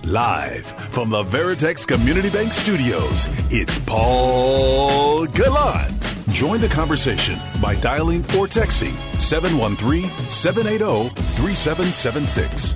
Live from the Veritex Community Bank Studios, it's Paul Gallant. Join the conversation by dialing or texting 713-780-3776.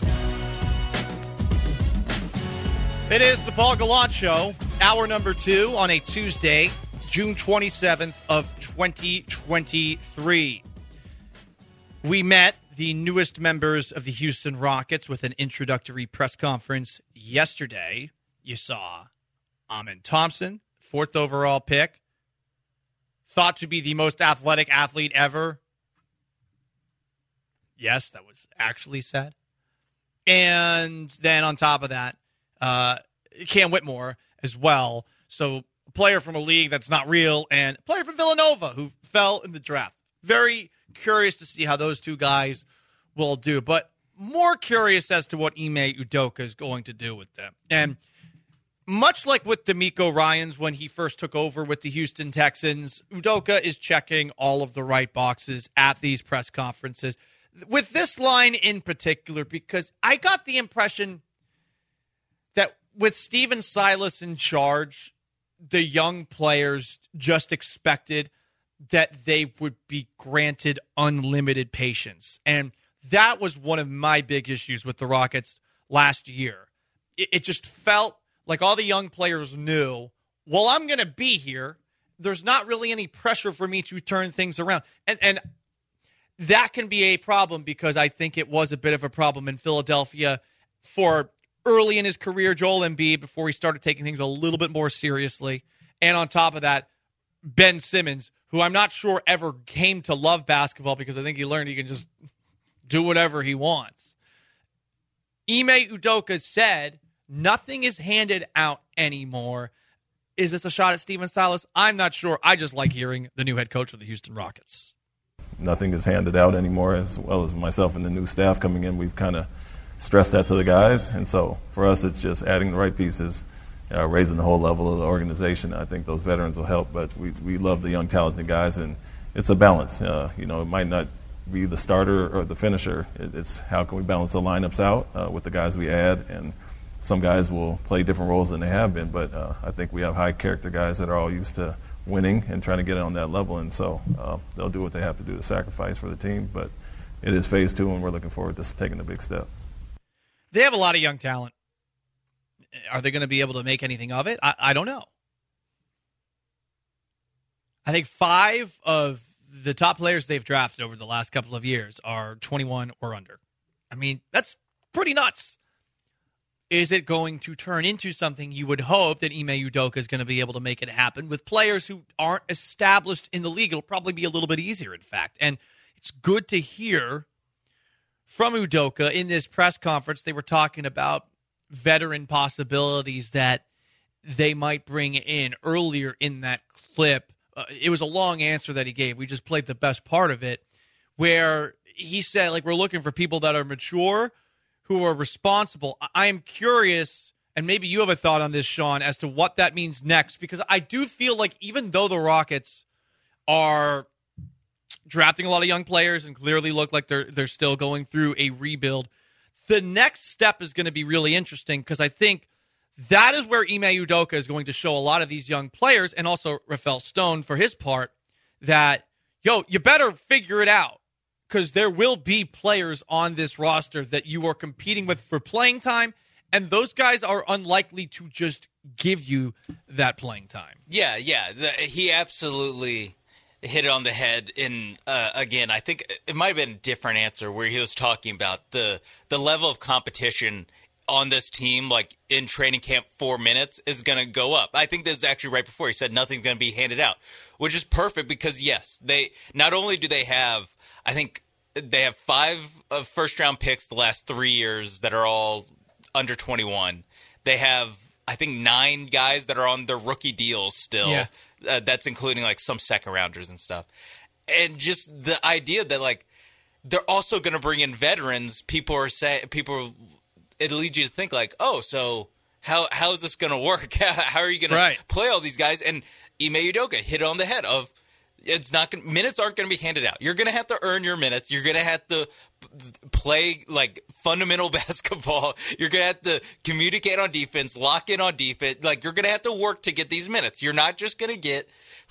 It is the Paul Gallant Show, hour number 2 on a Tuesday, June 27th of 2023. We met the newest members of the Houston Rockets with an introductory press conference yesterday. You saw Amen Thompson, 4th overall pick, thought to be the most athletic athlete ever. Yes, that was actually said. And then on top of that, Cam Whitmore as well. So a player from a league that's not real and a player from Villanova who fell in the draft. Very curious to see how those two guys will do, but more curious as to what Ime Udoka is going to do with them. And much like with D'Amico Ryans when he first took over with the Houston Texans, Udoka is checking all of the right boxes at these press conferences. With this line in particular, because I got the impression that with Stephen Silas in charge, the young players just expected that they would be granted unlimited patience. And that was one of my big issues with the Rockets last year. It just felt like all the young players knew, well, I'm going to be here. There's not really any pressure for me to turn things around. And that can be a problem because I think it was a bit of a problem in Philadelphia for early in his career, Joel Embiid, before he started taking things a little bit more seriously. And on top of that, Ben Simmons, who I'm not sure ever came to love basketball because I think he learned he can just do whatever he wants. Ime Udoka said, nothing is handed out anymore. Is this a shot at Stephen Silas? I'm not sure. I just like hearing the new head coach of the Houston Rockets. Nothing is handed out anymore, as well as myself and the new staff coming in. We've kind of stressed that to the guys. And so for us, it's just adding the right pieces, raising the whole level of the organization. I think those veterans will help, but we love the young, talented guys, and it's a balance. It might not be the starter or the finisher. It's how can we balance the lineups out with the guys we add, and some guys will play different roles than they have been, but I think we have high-character guys that are all used to winning and trying to get on that level, and so they'll do what they have to do to sacrifice for the team, but it is phase 2, and we're looking forward to taking the big step. They have a lot of young talent. Are they going to be able to make anything of it? I don't know. I think 5 of the top players they've drafted over the last couple of years are 21 or under. I mean, that's pretty nuts. Is it going to turn into something? You would hope that Ime Udoka is going to be able to make it happen with players who aren't established in the league. It'll probably be a little bit easier, in fact. And it's good to hear from Udoka in this press conference. They were talking about veteran possibilities that they might bring in earlier in that clip. It was a long answer that he gave. We just played the best part of it, where he said, we're looking for people that are mature, who are responsible. I am curious, and maybe you have a thought on this, Sean, as to what that means next, because I do feel like even though the Rockets are drafting a lot of young players and clearly look like they're still going through a rebuild, the next step is going to be really interesting, because I think that is where Ime Udoka is going to show a lot of these young players, and also Rafael Stone for his part, that, you better figure it out, because there will be players on this roster that you are competing with for playing time, and those guys are unlikely to just give you that playing time. Yeah. He absolutely hit it on the head. Again, I think it might have been a different answer where he was talking about the level of competition on this team, like in training camp, 4 minutes is going to go up. I think this is actually right before he said nothing's going to be handed out, which is perfect because, yes, they not only do they have, I think they have 5 first-round picks the last 3 years that are all under 21. They have, I think, 9 guys that are on their rookie deals still. Yeah. That's including, some second-rounders and stuff. And just the idea that, they're also going to bring in veterans, it leads you to think so how is this going to work? How are you going to play all these guys? And Ime Udoka hit it on the head of minutes aren't going to be handed out. You're going to have to earn your minutes. You're going to have to play like fundamental basketball. You're going to have to communicate on defense, lock in on defense. Like, you're going to have to work to get these minutes. You're not just going to get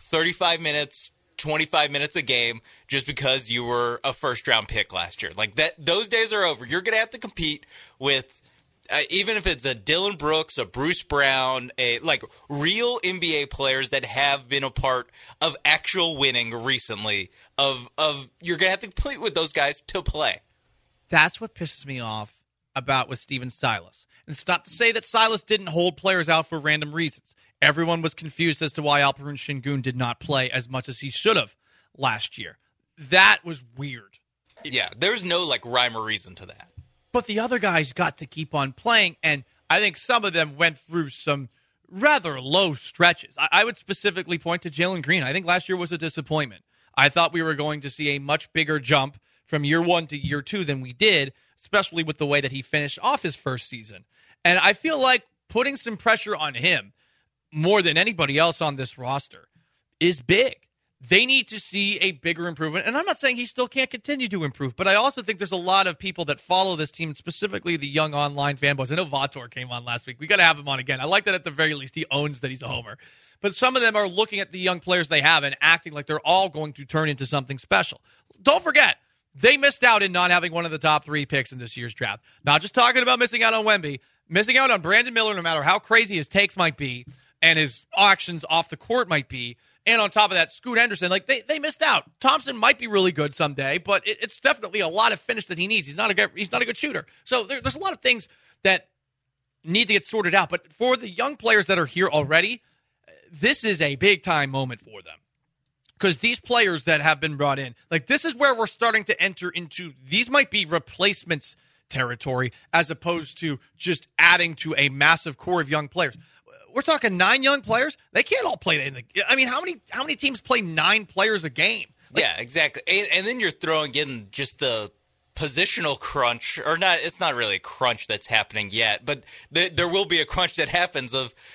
35 minutes, 25 minutes a game just because you were a first-round pick last year. Like, those days are over. You're going to have to compete with even if it's a Dylan Brooks, a Bruce Brown, like real NBA players that have been a part of actual winning recently, you're going to have to compete with those guys to play. That's what pisses me off about with Stephen Silas. And it's not to say that Silas didn't hold players out for random reasons. Everyone was confused as to why Alperen Şengün did not play as much as he should have last year. That was weird. Yeah, there's no like rhyme or reason to that. But the other guys got to keep on playing, and I think some of them went through some rather low stretches. I would specifically point to Jalen Green. I think last year was a disappointment. I thought we were going to see a much bigger jump from year one to year two than we did, especially with the way that he finished off his first season. And I feel like putting some pressure on him more than anybody else on this roster is big. They need to see a bigger improvement. And I'm not saying he still can't continue to improve, but I also think there's a lot of people that follow this team, specifically the young online fanboys. I know Vator came on last week. We got to have him on again. I like that at the very least he owns that he's a homer. But some of them are looking at the young players they have and acting like they're all going to turn into something special. Don't forget, they missed out in not having one of the top 3 picks in this year's draft. Not just talking about missing out on Wemby, missing out on Brandon Miller, no matter how crazy his takes might be and his actions off the court might be. And on top of that, Scoot Henderson, like they missed out. Thompson might be really good someday, but it's definitely a lot of finish that he needs. He's not a good shooter. So there's a lot of things that need to get sorted out. But for the young players that are here already, this is a big time moment for them. Because these players that have been brought in, like this is where we're starting to enter into, these might be replacements territory as opposed to just adding to a massive core of young players. We're talking 9 young players. They can't all play. I mean, how many teams play 9 players a game? Like, yeah, exactly. And then you're throwing in just the positional crunch, or not. It's not really a crunch that's happening yet, but there will be a crunch that happens.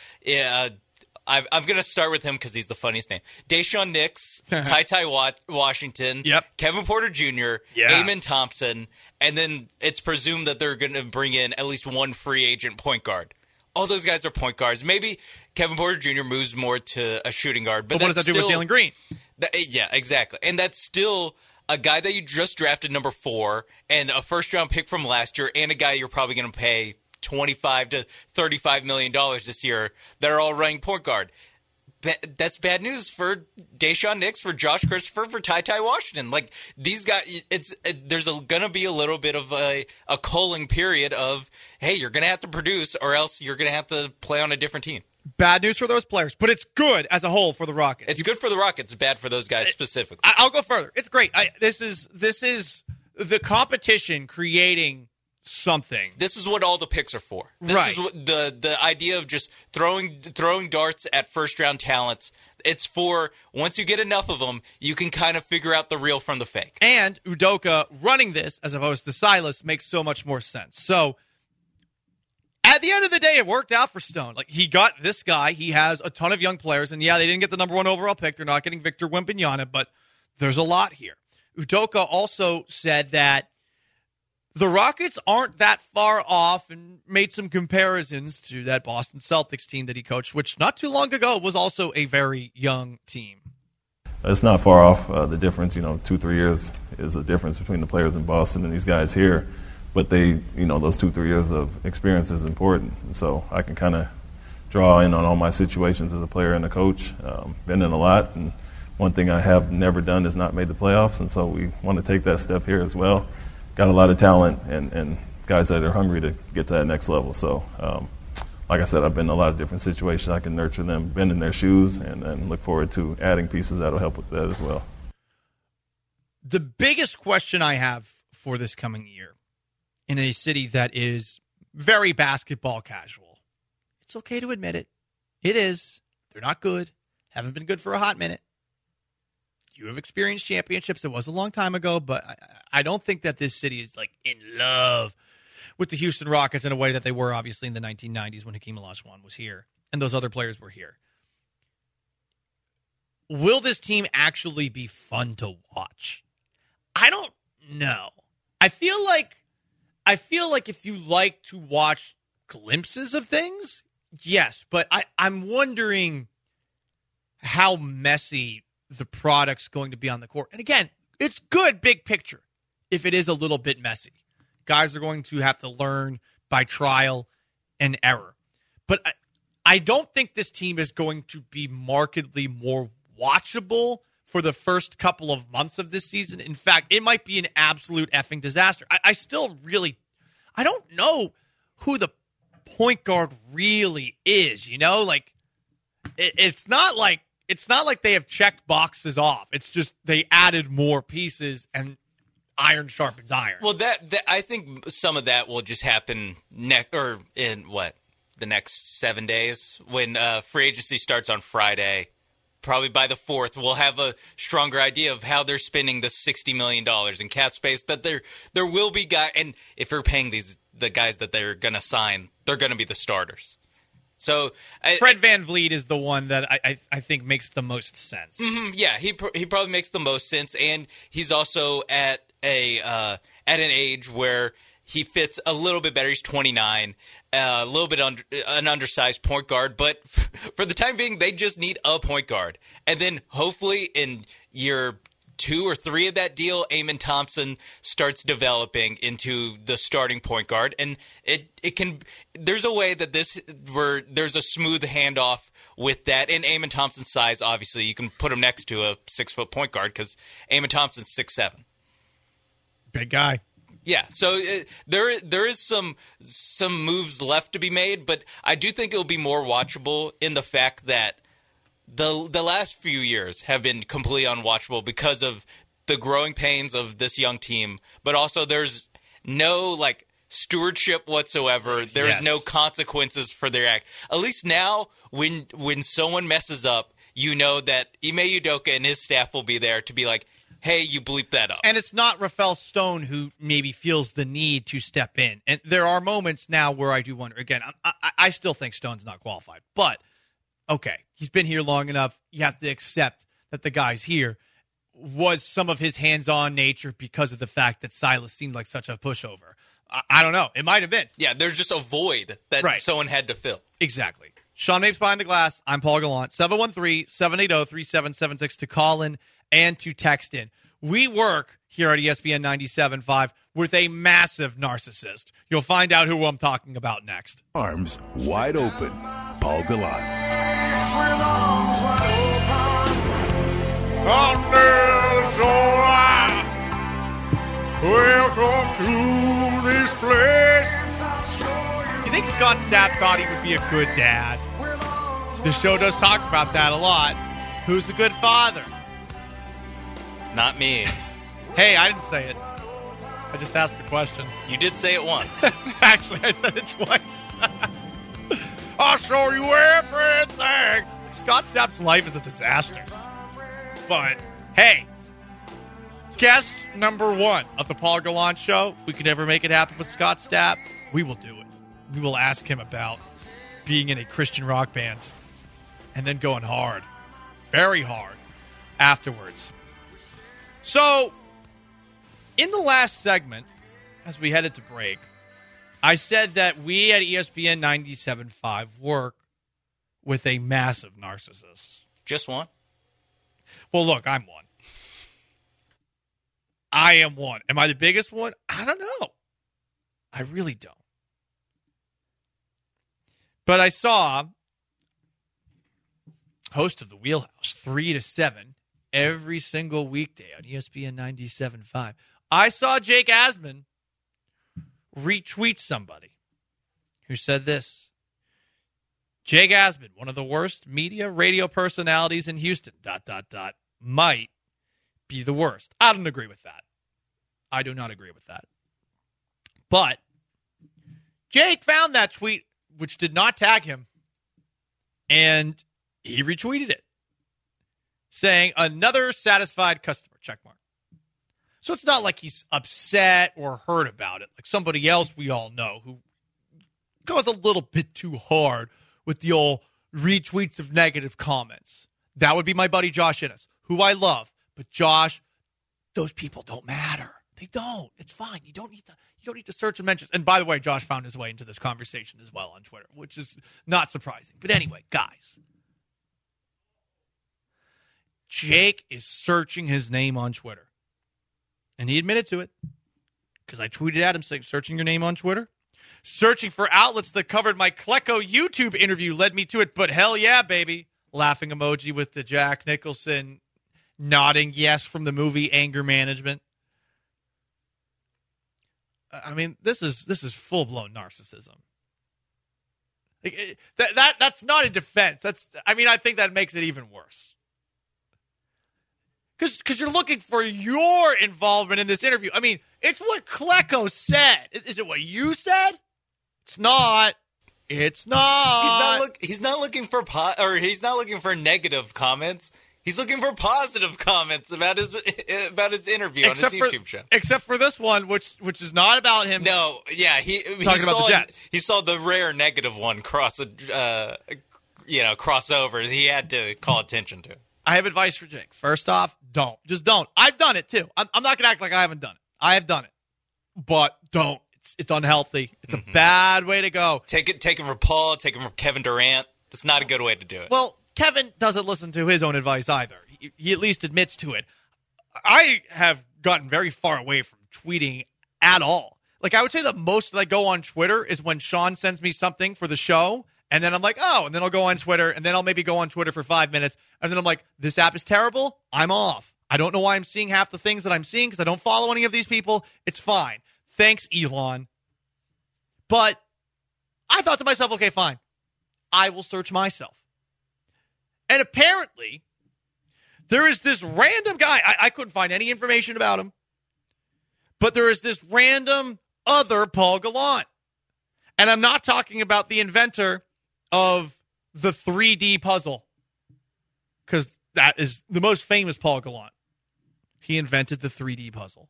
I'm going to start with him because he's the funniest name. Daishawn Nix, Ty Washington, yep. Kevin Porter Jr., Amen Thompson, and then it's presumed that they're going to bring in at least one free agent point guard. All those guys are point guards. Maybe Kevin Porter Jr. moves more to a shooting guard. But what does that do with Jalen Green? Yeah, exactly. And that's still a guy that you just drafted number 4 and a first-round pick from last year and a guy you're probably going to pay $25 to $35 million this year that are all running point guard. That's bad news for Daishawn Nix, for Josh Christopher, for Ty Washington. Like, these guys, there's going to be a little bit of a culling period of, hey, you're going to have to produce or else you're going to have to play on a different team. Bad news for those players, but it's good as a whole for the Rockets. It's good for the Rockets. It's bad for those guys specifically. I'll go further. It's great. This is the competition creating something. This is what all the picks are for. This is what the idea of just throwing darts at first round talents. It's for once you get enough of them, you can kind of figure out the real from the fake. And Udoka running this as opposed to Silas makes so much more sense. So at the end of the day, it worked out for Stone. Like, he got this guy. He has a ton of young players, and yeah, they didn't get the number 1 overall pick. They're not getting Victor Wembanyama, but there's a lot here. Udoka also said that the Rockets aren't that far off and made some comparisons to that Boston Celtics team that he coached, which not too long ago was also a very young team. It's not far off. The difference, 2-3 years is a difference between the players in Boston and these guys here. But those 2-3 years of experience is important. And so I can kind of draw in on all my situations as a player and a coach. Been in a lot. And one thing I have never done is not made the playoffs. And so we want to take that step here as well. Got a lot of talent and guys that are hungry to get to that next level. So, like I said, I've been in a lot of different situations. I can nurture them, bend in their shoes, and look forward to adding pieces that will help with that as well. The biggest question I have for this coming year in a city that is very basketball casual, it's okay to admit it. It is. They're not good. Haven't been good for a hot minute. You have experienced championships. It was a long time ago, but I don't think that this city is like in love with the Houston Rockets in a way that they were obviously in the 1990s when Hakeem Olajuwon was here and those other players were here. will this team actually be fun to watch? I don't know. I feel like if you like to watch glimpses of things, yes, but I'm wondering how messy the product's going to be on the court. And again, it's good big picture if it is a little bit messy. Guys are going to have to learn by trial and error. But I don't think this team is going to be markedly more watchable for the first couple of months of this season. In fact, it might be an absolute effing disaster. I still really, I don't know who the point guard really is, you know? Like, it's not like they have checked boxes off. It's just they added more pieces and iron sharpens iron. Well, that I think some of that will just happen in the next 7 days when free agency starts on Friday. Probably by the 4th, we'll have a stronger idea of how they're spending the $60 million in cap space. That there will be guys, and if you're paying the guys that they're going to sign, they're going to be the starters. So Fred VanVleet is the one that I think makes the most sense. Yeah, he probably makes the most sense, and he's also at an age where he fits a little bit better. He's 29, a little bit an undersized point guard, but for the time being, they just need a point guard. And then hopefully in year 2 or 3 of that deal, Amen Thompson starts developing into the starting point guard, and it can. There's a way that there's a smooth handoff with that, and Amen Thompson's size. Obviously, you can put him next to a 6-foot point guard because Amen Thompson's 6'7". Big guy. Yeah, so there is some moves left to be made, but I do think it will be more watchable in the fact that the last few years have been completely unwatchable because of the growing pains of this young team, but also there's no stewardship whatsoever. There's no consequences for their act. At least now, when someone messes up, you know that Ime Udoka and his staff will be there to be like, hey, you bleep that up. And it's not Rafael Stone who maybe feels the need to step in. And there are moments now where I do wonder. Again, I still think Stone's not qualified. But, okay, he's been here long enough. You have to accept that the guy's here. Was some of his hands-on nature because of the fact that Silas seemed like such a pushover? I don't know. It might have been. Yeah, there's just a void that someone had to fill. Exactly. Sean Mapes behind the glass. I'm Paul Gallant. 713-780-3776 to call in and to text in. We work here at ESPN 97.5 with a massive narcissist. You'll find out who I'm talking about next. Arms wide open. Paul Gallant. Welcome to this place. You think Scott Stapp thought he would be a good dad? The show does talk about that a lot. Who's a good father? Not me. Hey, I didn't say it. I just asked a question. You did say it once. Actually, I said it twice. I'll show you everything. Scott Stapp's life is a disaster. But, hey, guest number 1 of the Paul Gallant Show. If we could ever make it happen with Scott Stapp, we will do it. We will ask him about being in a Christian rock band and then going hard, very hard, afterwards. So, in the last segment, as we headed to break, I said that we at ESPN 97.5 work with a massive narcissist. Just one? Well, look, I'm one. I am one. Am I the biggest one? I don't know. I really don't. But I saw host of The Wheelhouse, 3 to 7, every single weekday on ESPN 97.5. I saw Jake Asman retweet somebody who said this. Jake Asman, one of the worst media radio personalities in Houston, ... might be the worst. I don't agree with that. I do not agree with that. But Jake found that tweet, which did not tag him, and he retweeted it, saying, another satisfied customer, checkmark. So it's not like he's upset or hurt about it, like somebody else we all know who goes a little bit too hard with the old retweets of negative comments. That would be my buddy Josh Innes, who I love. But Josh, those people don't matter. They don't. It's fine. You don't need to search and mention. And by the way, Josh found his way into this conversation as well on Twitter, which is not surprising. But anyway, guys, Jake is searching his name on Twitter. And he admitted to it because I tweeted at him saying, searching your name on Twitter? Searching for outlets that covered my Klecko YouTube interview led me to it, but hell yeah, baby. Laughing emoji with the Jack Nicholson nodding yes from the movie Anger Management. I mean, this is full-blown narcissism. That's not a defense. I think that makes it even worse. Because you're looking for your involvement in this interview. I mean, it's what Klecko said. Is it what you said? It's not. It's not. He's not looking for he's not looking for negative comments. He's looking for positive comments about his interview on his YouTube show. Except for this one, which is not about him. No, yeah, he talking about the Jets. He saw the rare negative one crossover. He had to call attention to. I have advice for Jake. First off, don't. Just don't. I've done it too. I'm not going to act like I haven't done it. I have done it. But don't. It's unhealthy. It's a bad way to go. Take it from Paul. Take it from Kevin Durant. It's not a good way to do it. Well, Kevin doesn't listen to his own advice either. He at least admits to it. I have gotten very far away from tweeting at all. Like, I would say the most that I go on Twitter is when Sean sends me something for the show, and then I'm like, oh, and then I'll go on Twitter, and then I'll maybe go on Twitter for 5 minutes, and then I'm like, this app is terrible. I'm off. I don't know why I'm seeing half the things that I'm seeing because I don't follow any of these people. It's fine. Thanks, Elon. But I thought to myself, okay, fine. I will search myself. And apparently, there is this random guy. I couldn't find any information about him. But there is this random other Paul Gallant. And I'm not talking about the inventor of the 3D puzzle. Because that is the most famous Paul Gallant. He invented the 3D puzzle.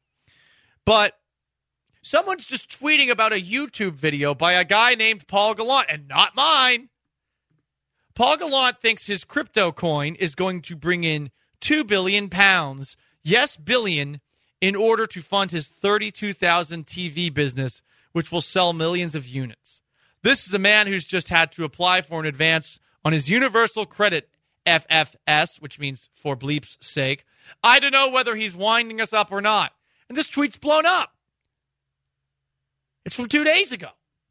But someone's just tweeting about a YouTube video by a guy named Paul Gallant, and not mine. Paul Gallant thinks his crypto coin is going to bring in £2 billion, yes, billion, in order to fund his 32,000 TV business, which will sell millions of units. This is a man who's just had to apply for an advance on his Universal Credit FFS, which means for bleep's sake. I don't know whether he's winding us up or not. And this tweet's blown up. It's from 2 days ago.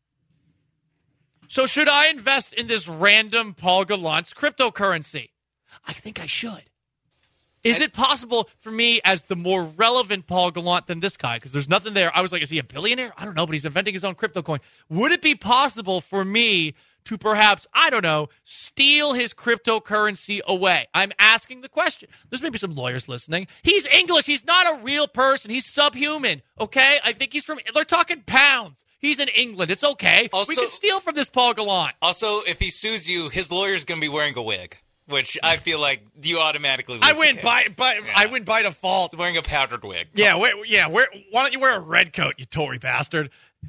So should I invest in this random Paul Gallant's cryptocurrency? I think I should. Is it possible for me as the more relevant Paul Gallant than this guy? Because there's nothing there. I was like, is he a billionaire? I don't know, but he's inventing his own crypto coin. Would it be possible for me to perhaps, I don't know, steal his cryptocurrency away? I'm asking the question. There's maybe some lawyers listening. He's English. He's not a real person. He's subhuman, okay? I think he's they're talking pounds. He's in England. It's okay. Also, we can steal from this Paul Gallant. Also, if he sues you, his lawyer's going to be wearing a wig, which I feel like you automatically lose. I win by default. He's wearing a powdered wig. Yeah, why don't you wear a red coat, you Tory bastard?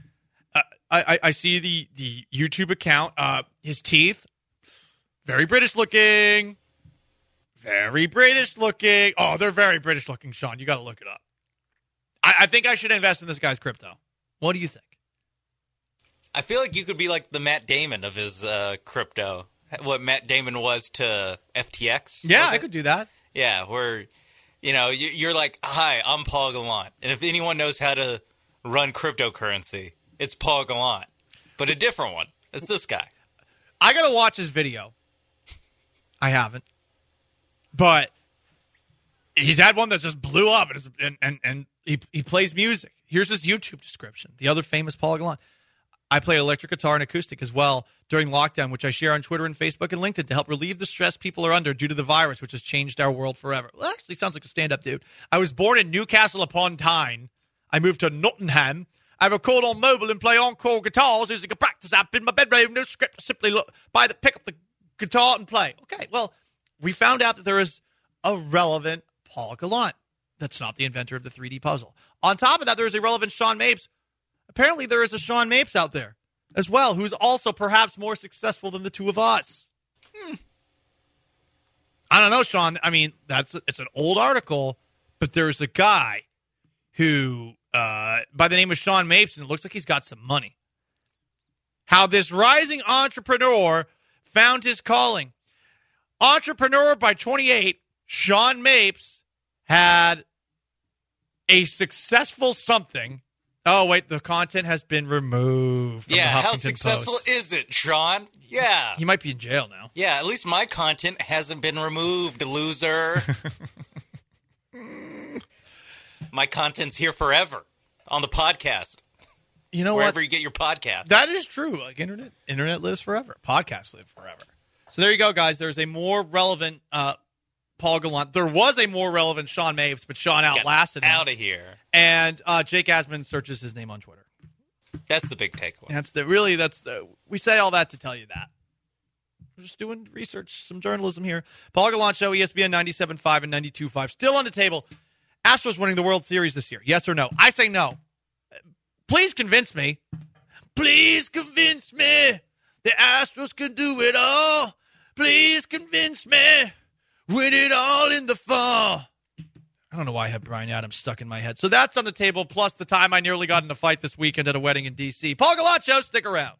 I see the YouTube account. His teeth, very British looking. Very British looking. Oh, they're very British looking, Sean. You got to look it up. I think I should invest in this guy's crypto. What do you think? I feel like you could be like the Matt Damon of his crypto. What Matt Damon was to FTX. Yeah, I could do that. Yeah, where, you're like, hi, I'm Paul Gallant. And if anyone knows how to run cryptocurrency, it's Paul Gallant. But a different one. It's this guy. I got to watch his video. I haven't. But he's had one that just blew up, and he plays music. Here's his YouTube description. The other famous Paul Gallant. I play electric guitar and acoustic as well during lockdown, which I share on Twitter and Facebook and LinkedIn to help relieve the stress people are under due to the virus, which has changed our world forever. Well, actually, sounds like a stand-up dude. I was born in Newcastle upon Tyne. I moved to Nottingham. I record on mobile and play encore guitars using a practice app in my bedroom. No script, simply pick up the guitar and play. Okay, well, we found out that there is a relevant Paul Gallant that's not the inventor of the 3D puzzle. On top of that, there is a relevant Sean Mapes. Apparently, there is a Sean Mapes out there as well, who's also perhaps more successful than the two of us. I don't know, Sean. I mean, it's an old article, but there's a guy who, by the name of Sean Mapes, and it looks like he's got some money. How this rising entrepreneur found his calling. Entrepreneur by 28, Sean Mapes had a successful something. Oh, wait, the content has been removed from the Huffington how successful Post. is it, Sean? Yeah. He might be in jail now. Yeah, at least my content hasn't been removed, loser. My content's here forever on the podcast. You know Wherever what? you get your podcast. That is true. Like internet lives forever. Podcasts live forever. So there you go, guys. There's a more relevant Paul Gallant. There was a more relevant Sean Mapes, but Sean outlasted him. Out of here. And Jake Asman searches his name on Twitter. That's the big takeaway. We say all that to tell you that. We're just doing research, some journalism here. Paul Gallant Show, ESPN 97.5 and 92.5. Still on the table. Astros winning the World Series this year. Yes or no? I say no. Please convince me. Please convince me. The Astros can do it all. Please convince me. Win it all in the fall. I don't know why I have Bryan Adams stuck in my head. So that's on the table, plus the time I nearly got in a fight this weekend at a wedding in D.C. Paul Gallant Show, stick around.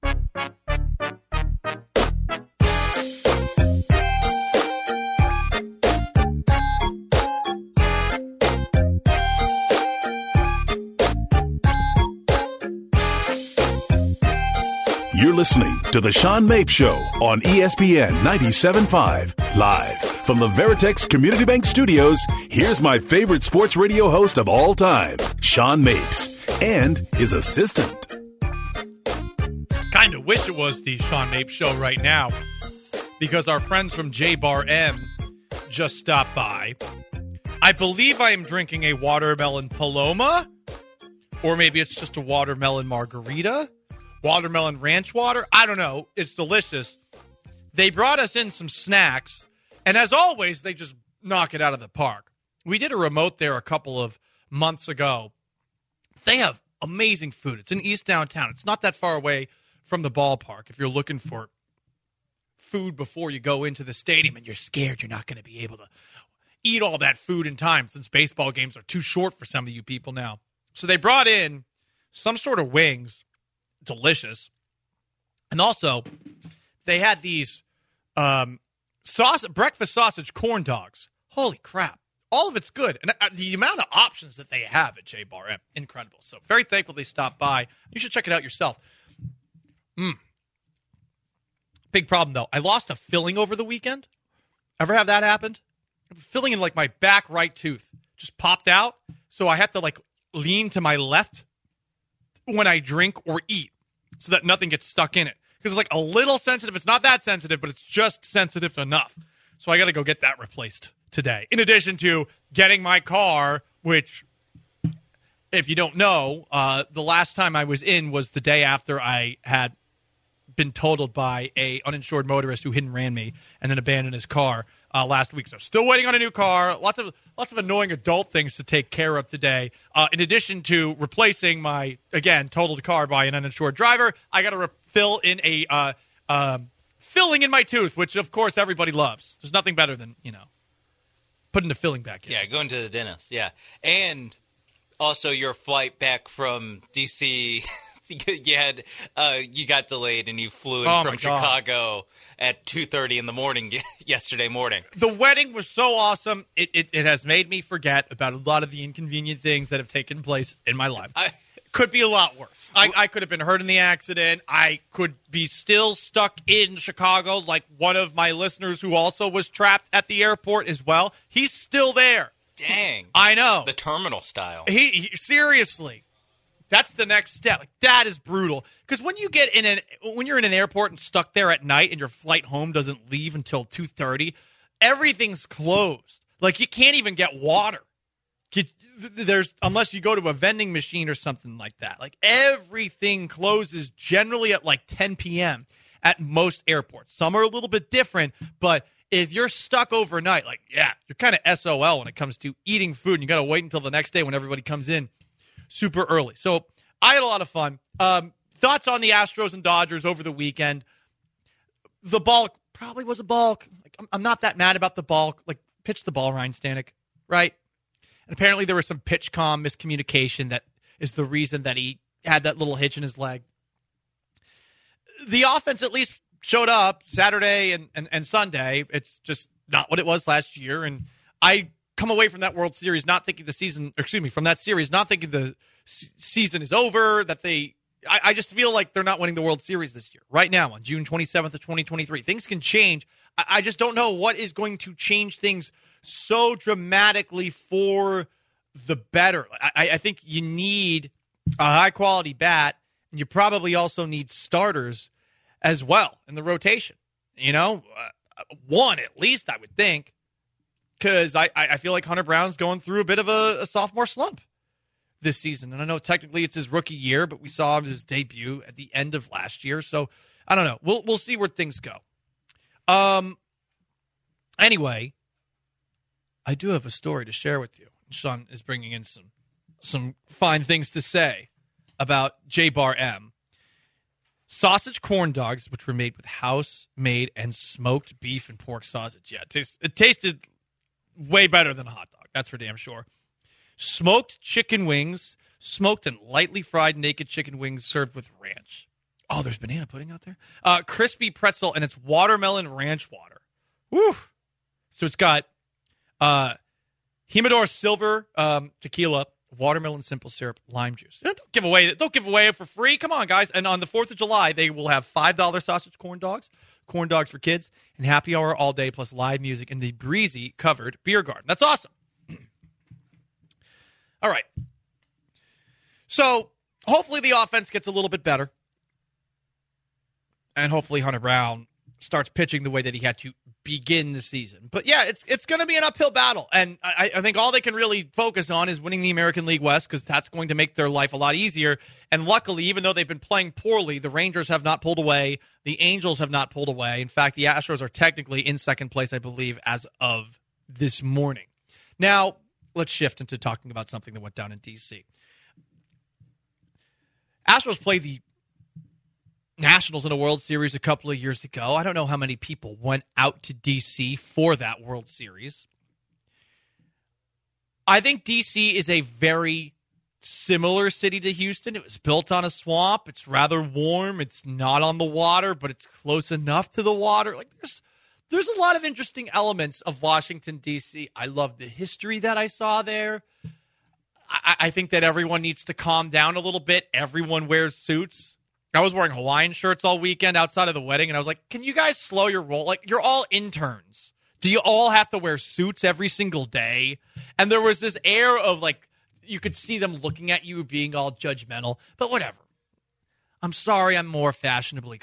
You're listening to The Sean Mapes Show on ESPN 97.5. Live from the Veritex Community Bank Studios, here's my favorite sports radio host of all time, Sean Mapes, and his assistant. Kind of wish it was the Sean Mapes Show right now, because our friends from J Bar M just stopped by. I believe I am drinking a watermelon Paloma, or maybe it's just a watermelon margarita. Watermelon ranch water. I don't know. It's delicious. They brought us in some snacks, and as always, they just knock it out of the park. We did a remote there a couple of months ago. They have amazing food. It's in East Downtown. It's not that far away from the ballpark. If you're looking for food before you go into the stadium and you're scared you're not going to be able to eat all that food in time, since baseball games are too short for some of you people now. So they brought in some sort of wings. Delicious. And also, they had these breakfast sausage corn dogs. Holy crap. All of it's good. And the amount of options that they have at J Bar M, incredible. So very thankful they stopped by. You should check it out yourself. Big problem, though. I lost a filling over the weekend. Ever have that happened? Filling in, like, my back right tooth just popped out. So I have to, like, lean to my left when I drink or eat so that nothing gets stuck in it. Because it's like a little sensitive. It's not that sensitive, but it's just sensitive enough. So I got to go get that replaced today. In addition to getting my car, which, if you don't know, the last time I was in was the day after I had been totaled by a uninsured motorist who hit and ran me and then abandoned his car last week. So still waiting on a new car. Lots of annoying adult things to take care of today. In addition to replacing my, again, totaled car by an uninsured driver, I got to fill in a filling in my tooth, which, of course, everybody loves. There's nothing better than, putting the filling back in. Yeah, going to the dentist. Yeah. And also your flight back from D.C., you got delayed and you flew in from Chicago at 2:30 in the morning yesterday morning. The wedding was so awesome. It has made me forget about a lot of the inconvenient things that have taken place in my life. Could be a lot worse. I could have been hurt in the accident. I could be still stuck in Chicago, like one of my listeners who also was trapped at the airport as well. He's still there. Dang. I know. The terminal style. He seriously. That's the next step. Like, that is brutal. Because when you're in an airport and stuck there at night and your flight home doesn't leave until 2:30, everything's closed. Like, you can't even get water. Unless you go to a vending machine or something like that. Like, everything closes generally at like 10 p.m. at most airports. Some are a little bit different, but if you're stuck overnight, like, yeah, you're kind of SOL when it comes to eating food, and you got to wait until the next day when everybody comes in super early. So I had a lot of fun. Thoughts on the Astros and Dodgers over the weekend. The balk probably was a balk. Like, I'm not that mad about the ball. Like, pitch the ball, Ryan Stanek, right? And apparently there was some pitch comm miscommunication that is the reason that he had that little hitch in his leg. The offense at least showed up Saturday and Sunday. It's just not what it was last year. And I come away from that World Series not thinking from that series, not thinking the season is over, that I just feel like they're not winning the World Series this year. Right now, on June 27th of 2023. Things can change. I just don't know what is going to change things so dramatically for the better. I think you need a high-quality bat, and you probably also need starters as well in the rotation. One at least, I would think, because I feel like Hunter Brown's going through a bit of a sophomore slump this season. And I know technically it's his rookie year, but we saw his debut at the end of last year. So I don't know. We'll see where things go. Anyway, I do have a story to share with you. Sean is bringing in some fine things to say about J-Bar M. Sausage corn dogs, which were made with house-made and smoked beef and pork sausage. Yeah, it tasted way better than a hot dog. That's for damn sure. Smoked chicken wings, smoked and lightly fried naked chicken wings served with ranch. Oh, there's banana pudding out there. Crispy pretzel, and it's watermelon ranch water. Woo! So it's got Humidor Silver tequila, watermelon simple syrup, lime juice. Don't give away it for free. Come on, guys. And on the 4th of July, they will have $5 sausage corn dogs for kids, and happy hour all day, plus live music in the breezy covered beer garden. That's awesome. All right. So hopefully the offense gets a little bit better. And hopefully Hunter Brown starts pitching the way that he had to begin the season. But yeah, it's going to be an uphill battle. And I think all they can really focus on is winning the American League West, because that's going to make their life a lot easier. And luckily, even though they've been playing poorly, the Rangers have not pulled away. The Angels have not pulled away. In fact, the Astros are technically in second place, I believe, as of this morning. Now, let's shift into talking about something that went down in D.C. Astros played the Nationals in a World Series a couple of years ago. I don't know how many people went out to D.C. for that World Series. I think D.C. is a very similar city to Houston. It was built on a swamp. It's rather warm. It's not on the water, but it's close enough to the water. Like, there's a lot of interesting elements of Washington, D.C. I love the history that I saw there. I think that everyone needs to calm down a little bit. Everyone wears suits. I was wearing Hawaiian shirts all weekend outside of the wedding, and I was like, can you guys slow your roll? Like, you're all interns. Do you all have to wear suits every single day? And there was this air of, like, you could see them looking at you being all judgmental, but whatever. I'm sorry I'm more fashionably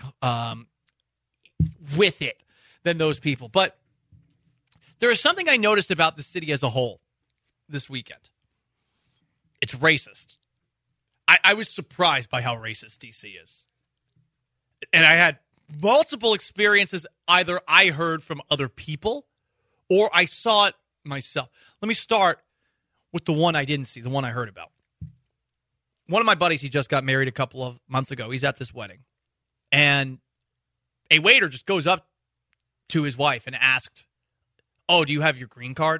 with it than those people. But there is something I noticed about the city as a whole this weekend. It's racist. I was surprised by how racist D.C. is. And I had multiple experiences. Either I heard from other people or I saw it myself. Let me start with the one I didn't see, the one I heard about. One of my buddies, he just got married a couple of months ago. He's at this wedding. And a waiter just goes up to his wife and asked, "Oh, do you have your green card?"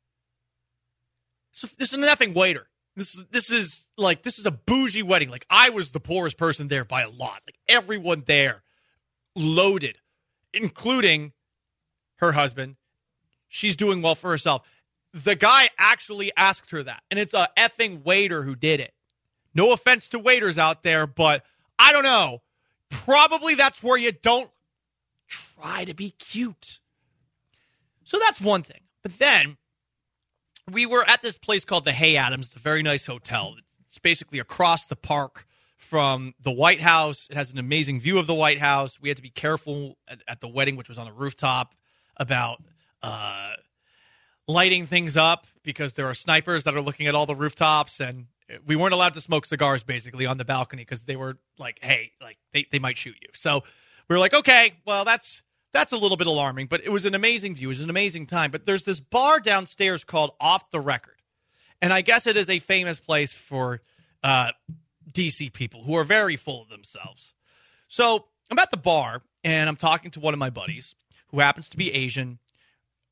So this is an effing waiter. This is a bougie wedding. Like, I was the poorest person there by a lot. Like, everyone there loaded, including her husband. She's doing well for herself. The guy actually asked her that, and it's a effing waiter who did it. No offense to waiters out there, but I don't know. Probably that's where you don't try to be cute. So that's one thing. But then we were at this place called the Hay Adams. It's a very nice hotel. It's basically across the park from the White House. It has an amazing view of the White House. We had to be careful at the wedding, which was on a rooftop, about lighting things up because there are snipers that are looking at all the rooftops, and we weren't allowed to smoke cigars basically on the balcony because they were like, hey, like they might shoot you. So we were like, okay, well, that's a little bit alarming, but it was an amazing view. It was an amazing time. But there's this bar downstairs called Off the Record. And I guess it is a famous place for DC people who are very full of themselves. So I'm at the bar, and I'm talking to one of my buddies who happens to be Asian,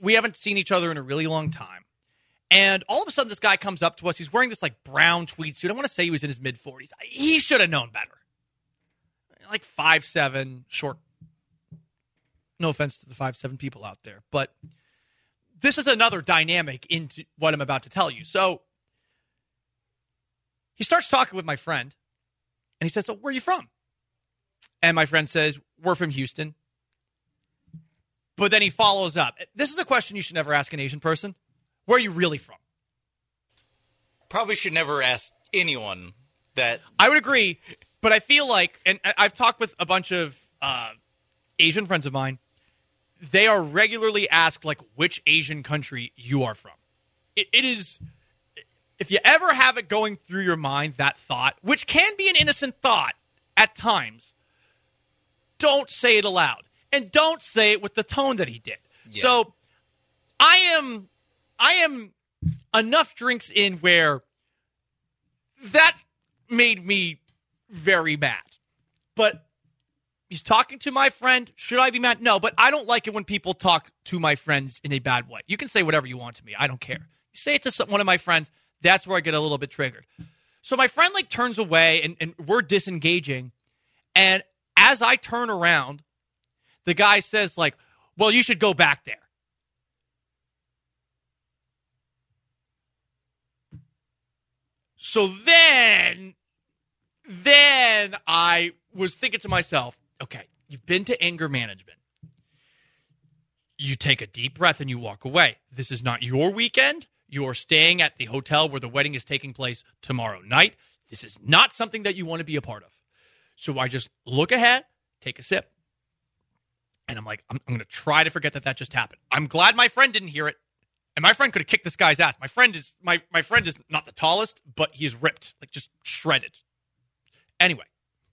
we haven't seen each other in a really long time. And all of a sudden, this guy comes up to us. He's wearing this like brown tweed suit. I want to say he was in his mid-40s. He should have known better. Like 5'7", short. No offense to the 5'7" people out there, but this is another dynamic into what I'm about to tell you. So he starts talking with my friend, and he says, "So where are you from?" And my friend says, "We're from Houston." But then he follows up. This is a question you should never ask an Asian person. Where are you really from? Probably should never ask anyone that. I would agree, but I feel like, and I've talked with a bunch of Asian friends of mine, they are regularly asked, like, which Asian country you are from. It is, if you ever have it going through your mind, that thought, which can be an innocent thought at times, don't say it aloud. And don't say it with the tone that he did. Yeah. So I am enough drinks in where that made me very mad. But he's talking to my friend. Should I be mad? No, but I don't like it when people talk to my friends in a bad way. You can say whatever you want to me. I don't care. You say it to one of my friends, that's where I get a little bit triggered. So my friend like turns away and we're disengaging. And as I turn around, the guy says like, "Well, you should go back there." So then I was thinking to myself, okay, you've been to anger management. You take a deep breath and you walk away. This is not your weekend. You're staying at the hotel where the wedding is taking place tomorrow night. This is not something that you want to be a part of. So I just look ahead, take a sip, and I'm like, I'm going to try to forget that just happened. I'm glad my friend didn't hear it. And my friend could have kicked this guy's ass. My friend is not the tallest, but he is ripped, like just shredded. Anyway,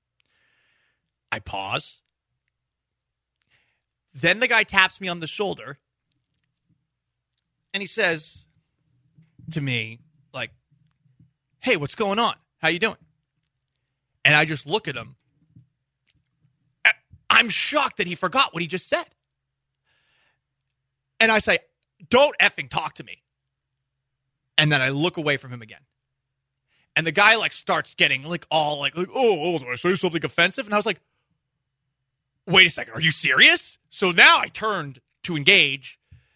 I pause. Then the guy taps me on the shoulder, and he says to me, like, "Hey, what's going on? How you doing?" And I just look at him. I'm shocked that he forgot what he just said. And I say, "Don't effing talk to me." And then I look away from him again. And the guy like starts getting like all like oh, did I say something offensive? And I was like, "Wait a second, are you serious?" So now I turned to engage.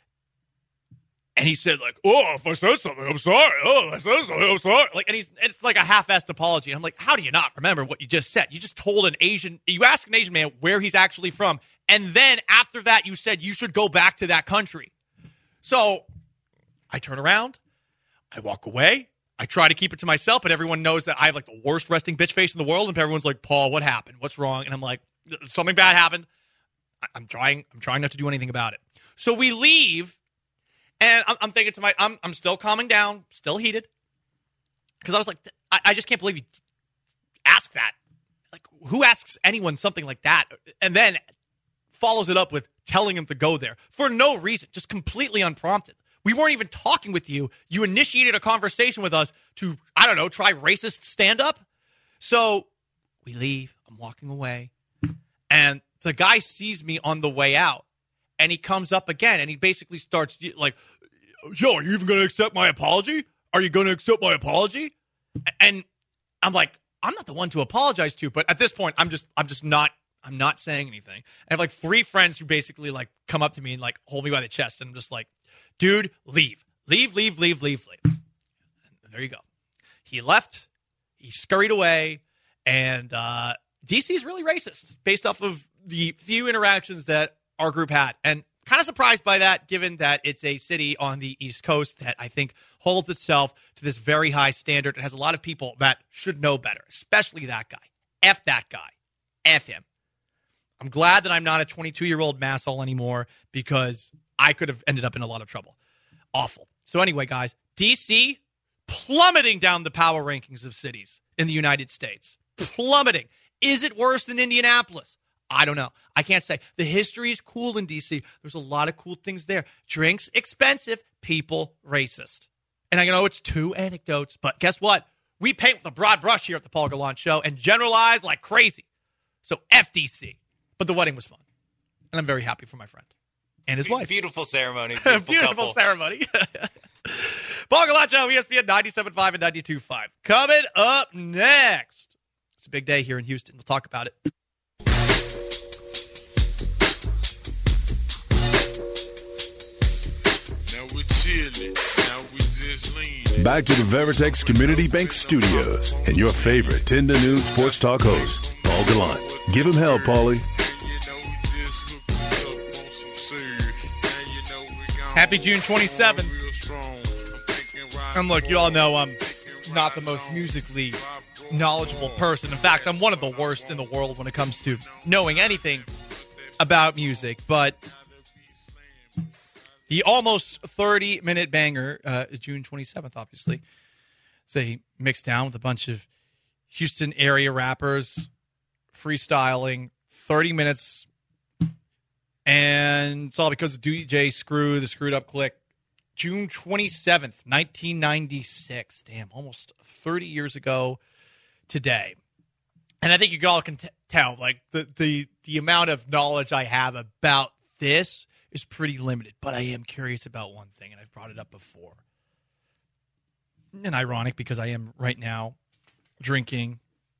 And he said like, "Oh, if I said something, I'm sorry. Oh, if I said something, I'm sorry." Like, and it's like a half-assed apology. And I'm like, how do you not remember what you just said? You just told you asked an Asian man where he's actually from. And then after that, you said you should go back to that country. So I turn around, I walk away, I try to keep it to myself, but everyone knows that I have like the worst resting bitch face in the world, and everyone's like, "Paul, what happened? What's wrong?" And I'm like, "Something bad happened." I'm trying not to do anything about it. So we leave, and I'm thinking to I'm still calming down, still heated, because I was like, I just can't believe you ask that. Like, who asks anyone something like that, and then follows it up with telling him to go there for no reason, just completely unprompted. We weren't even talking with you. You initiated a conversation with us to, I don't know, try racist stand-up. So we leave. I'm walking away. And the guy sees me on the way out. And he comes up again. And he basically starts like, "Yo, are you even going to accept my apology? Are you going to accept my apology?" And I'm like, I'm not the one to apologize to. But at this point, I'm not saying anything. I have like 3 friends who basically like come up to me and like hold me by the chest. And I'm just like, "Dude, leave. Leave. And there you go. He left. He scurried away. And DC is really racist based off of the few interactions that our group had. And kind of surprised by that, given that it's a city on the East Coast that I think holds itself to this very high standard. It has a lot of people that should know better, especially that guy. F that guy. F him. I'm glad that I'm not a 22-year-old masshole anymore, because I could have ended up in a lot of trouble. Awful. So anyway, guys, DC plummeting down the power rankings of cities in the United States. Plummeting. Is it worse than Indianapolis? I don't know. I can't say. The history is cool in DC. There's a lot of cool things there. Drinks expensive, people racist. And I know it's 2 anecdotes, but guess what? We paint with a broad brush here at the Paul Gallant Show and generalize like crazy. So FDC. But the wedding was fun. And I'm very happy for my friend. and his wife. Beautiful ceremony. Beautiful couple. Ceremony. Paul Galaccio, ESPN 97.5 and 92.5. Coming up next. It's a big day here in Houston. We'll talk about it. Back to the Veritex Community Bank Studios and your favorite 10 to noon sports talk host, Paul Gallant. Give him hell, Paulie. Happy June 27th. And look, you all know I'm not the most musically knowledgeable person. In fact, I'm one of the worst in the world when it comes to knowing anything about music. But the almost 30-minute banger, June 27th, obviously, it's a mix down with a bunch of Houston area rappers freestyling, 30 minutes. And it's all because of DJ Screw, the Screwed Up Click. June 27th, 1996. Damn, almost 30 years ago today. And I think you all can tell, like, the amount of knowledge I have about this is pretty limited. But I am curious about one thing, and I've brought it up before. And ironic, because I am right now drinking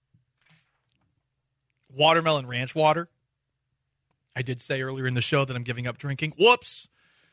watermelon ranch water. I did say earlier in the show that I'm giving up drinking. Whoops.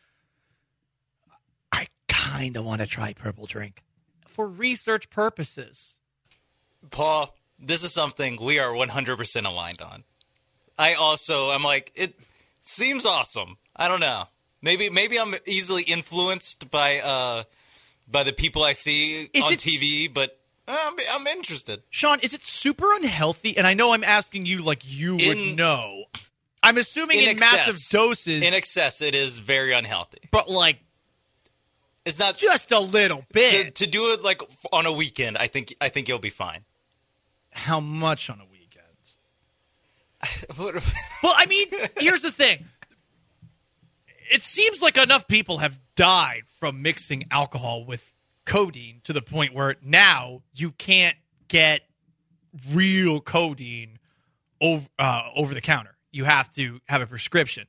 I kind of want to try Purple Drink for research purposes. Paul, this is something we are 100% aligned on. I'm like, it seems awesome. I don't know. Maybe I'm easily influenced by the people I see on TV, but I'm interested. Sean, is it super unhealthy? And I know I'm asking you like you would know. I'm assuming in massive doses. In excess, it is very unhealthy. But like, it's not just a little bit. To do it like on a weekend, I think you'll be fine. How much on a weekend? Well, I mean, here's the thing. It seems like enough people have died from mixing alcohol with codeine to the point where now you can't get real codeine over the counter. You have to have a prescription.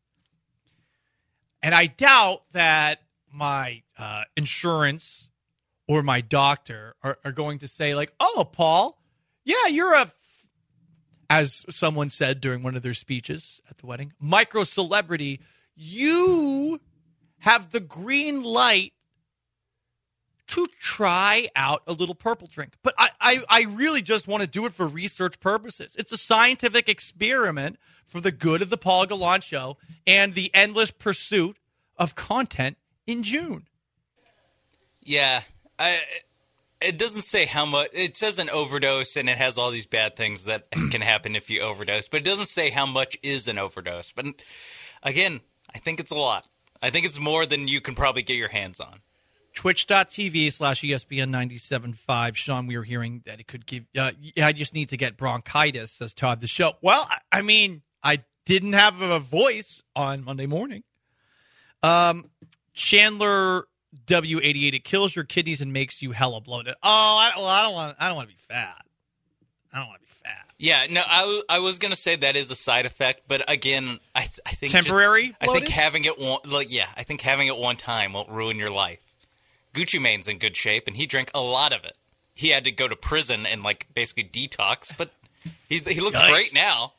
And I doubt that my insurance or my doctor are going to say, like, oh, Paul, yeah, you're as someone said during one of their speeches at the wedding, micro celebrity, you have the green light to try out a little Purple Drink. But I really just want to do it for research purposes. It's a scientific experiment for the good of the Paul Gallant Show and the endless pursuit of content in June. Yeah. It doesn't say how much. It says an overdose, and it has all these bad things that can happen if you overdose. But it doesn't say how much is an overdose. But again, I think it's a lot. I think it's more than you can probably get your hands on. Twitch.tv/ESPN 97.5. Sean, we were hearing that it could give. I just need to get bronchitis, says Todd the Show. Well, I mean, I didn't have a voice on Monday morning. Chandler W88, it kills your kidneys and makes you hella bloated. Oh, I don't want to be fat. I don't want to be fat. Yeah, no, I was gonna say that is a side effect, but again, I think temporary. I think having it one time won't ruin your life. Gucci Mane's in good shape, and he drank a lot of it. He had to go to prison and like basically detox, but he looks great now.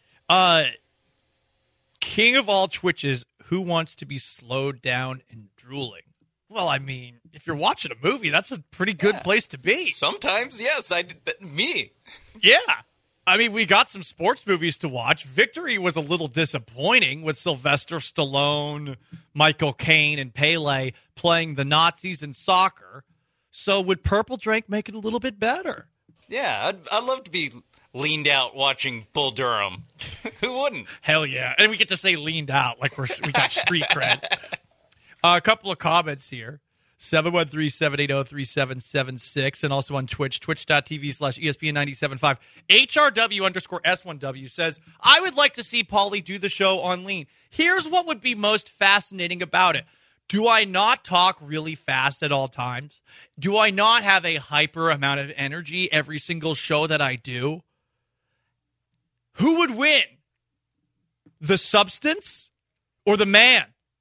King of all Twitches, who wants to be slowed down and drooling? Well, I mean, if you're watching a movie, that's a pretty good place to be. Sometimes, yes. Me. Yeah. I mean, we got some sports movies to watch. Victory was a little disappointing with Sylvester Stallone, Michael Caine, and Pele playing the Nazis in soccer. So would Purple Drink make it a little bit better? Yeah, I'd love to be leaned out watching Bull Durham. Who wouldn't? Hell yeah. And we get to say leaned out like we got street cred. A couple of comments here. 713-780-3776 and also on Twitch, twitch.tv/ESPN975. HRW_S1W says, I would like to see Paulie do the show on lean. Here's what would be most fascinating about it. Do I not talk really fast at all times? Do I not have a hyper amount of energy every single show that I do? Who would win? The substance or the man?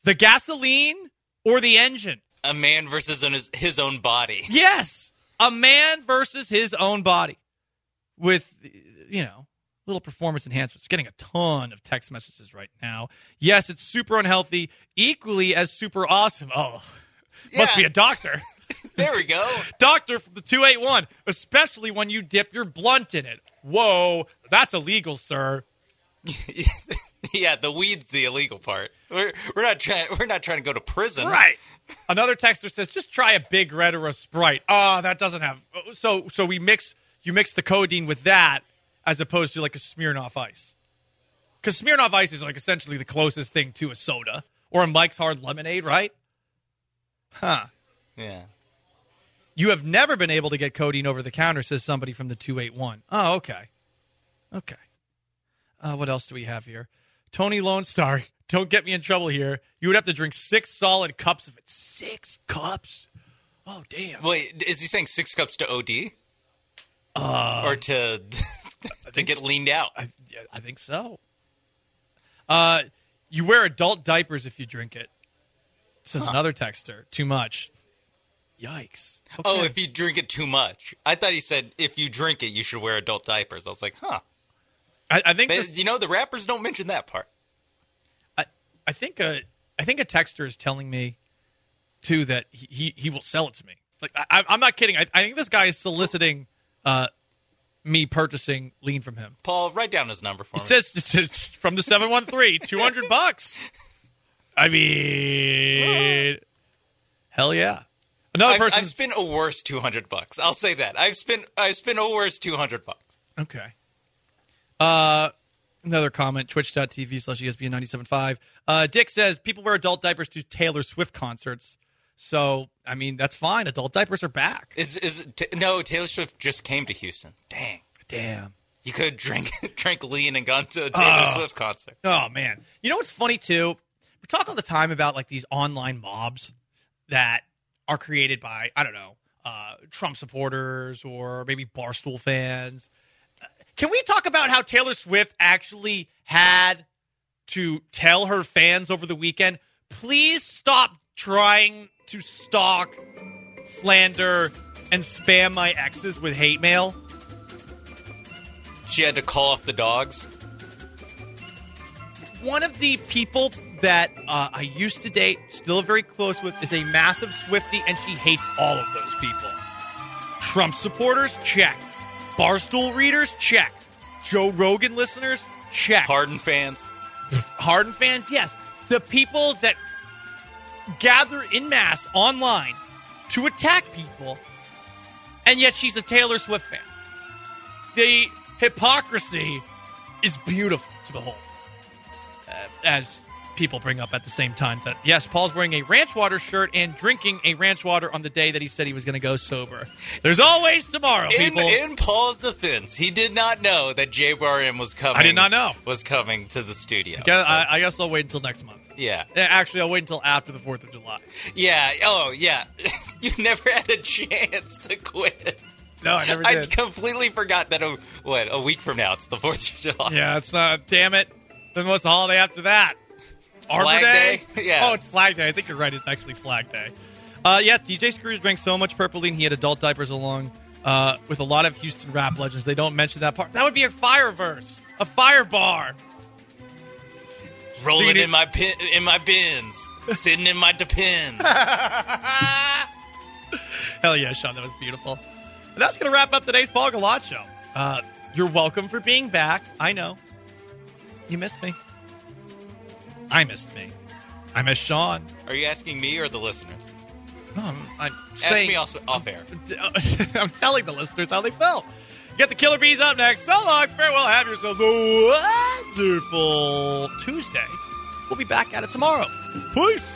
The gasoline or the engine? A man versus his own body. Yes. A man versus his own body. With, little performance enhancements. Getting a ton of text messages right now. Yes, it's super unhealthy. Equally as super awesome. Oh, must be a doctor. There we go. Doctor from the 281. Especially when you dip your blunt in it. Whoa, that's illegal, sir. Yeah, the weed's the illegal part. We're not trying to go to prison. Right. Another texter says, just try a Big Red or a Sprite. Oh, that doesn't have. So you mix the codeine with that as opposed to like a Smirnoff Ice. Because Smirnoff Ice is like essentially the closest thing to a soda or a Mike's Hard Lemonade, right? Huh. Yeah. You have never been able to get codeine over the counter, says somebody from the 281. Oh, okay. Okay. What else do we have here? Tony Lone Star. Don't get me in trouble here. You would have to drink 6 solid cups of it. 6 cups? Oh, damn. Wait, is he saying 6 cups to OD? Or to get leaned out? I think so. You wear adult diapers if you drink it, says another texter. Too much. Yikes. Okay. Oh, if you drink it too much. I thought he said if you drink it, you should wear adult diapers. I was like, huh. I think the rappers don't mention that part. I think a texter is telling me too that he will sell it to me. Like I'm not kidding. I think this guy is soliciting me purchasing lean from him. Paul, write down his number for me. It says from the 713, $200. I mean, hell yeah. Another person. I've spent a worse $200. I'll say that. I've spent a worse $200. Okay. Another comment, twitch.tv/ESPN975. Dick says, people wear adult diapers to Taylor Swift concerts. So, I mean, that's fine. Adult diapers are back. No, Taylor Swift just came to Houston. Damn. You could have drank lean and gone to a Taylor Swift concert. Oh, man. You know what's funny, too? We talk all the time about, like, these online mobs that are created by, I don't know, Trump supporters or maybe Barstool fans. Can we talk about how Taylor Swift actually had to tell her fans over the weekend, please stop trying to stalk, slander, and spam my exes with hate mail? She had to call off the dogs? One of the people that I used to date, still very close with, is a massive Swiftie, and she hates all of those people. Trump supporters? Check. Barstool readers? Check. Joe Rogan listeners? Check. Harden fans? Harden fans? Yes. The people that gather en masse online to attack people, and yet she's a Taylor Swift fan. The hypocrisy is beautiful to behold. As people bring up at the same time that, yes, Paul's wearing a Ranch Water shirt and drinking a Ranch Water on the day that he said he was going to go sober. There's always tomorrow, people. In Paul's defense, he did not know that JBRM was coming. I did not know. Was coming to the studio. I guess I'll wait until next month. Yeah. Actually, I'll wait until after the 4th of July. Yeah. Oh, yeah. You never had a chance to quit. No, I never did. I completely forgot that, a week from now, it's the 4th of July. Yeah, it's not. Damn it. Then what's the holiday after that? Flag Day? Yeah. Oh, it's Flag Day. I think you're right. It's actually Flag Day. Yeah, DJ Screws drank so much Purple Lean, he had adult diapers along with a lot of Houston rap legends. They don't mention that part. That would be a fire verse. A fire bar. Rolling in my bins. Sitting in my Depends. Hell yeah, Sean. That was beautiful. And that's going to wrap up today's Paul Gallat Show. You're welcome for being back. I know. You missed me. I missed me. I missed Sean. Are you asking me or the listeners? No, I'm Ask saying... me also off air. I'm telling the listeners how they felt. You got the Killer Bees up next. So long. Farewell. Have yourselves a wonderful Tuesday. We'll be back at it tomorrow. Peace.